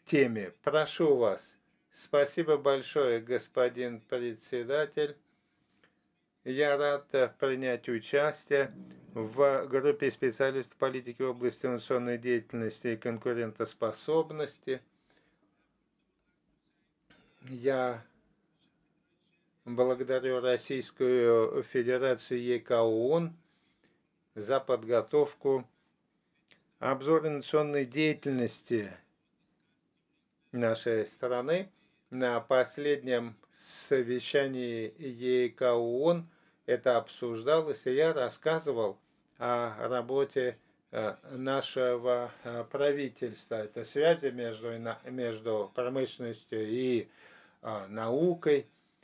теме. Прошу вас. Спасибо большое, господин председатель. Я рад принять участие в группе специалистов политики в области инновационной деятельности и конкурентоспособности. Я благодарю Российскую Федерацию ЕКООН за подготовку обзора инновационной деятельности нашей страны. На последнем совещании ЕКООН это обсуждалось, и я рассказывал о работе нашего правительства. Это связи между промышленностью и наукой.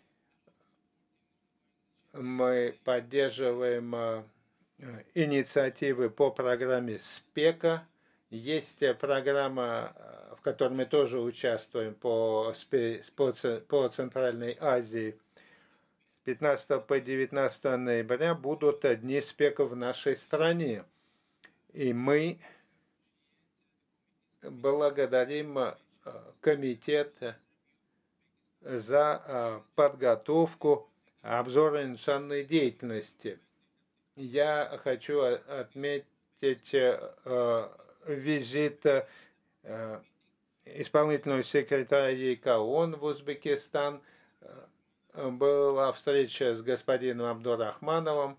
Мы поддерживаем инициативы по программе СПЕКа. Есть программа, в которой мы тоже участвуем по Центральной Азии. С 15 по 19 ноября будут Дни СПЕКа в нашей стране. И мы благодарим комитет за подготовку обзора инновационной деятельности. Я хочу отметить визит исполнительного секретаря ЕКООН в Узбекистан. Была встреча с господином Абдурахмановым.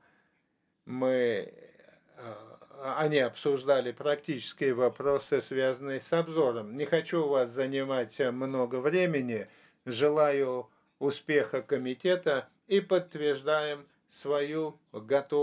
Они обсуждали практические вопросы, связанные с обзором. Не хочу вас занимать много времени. Желаю успеха комитета и подтверждаем свою готовность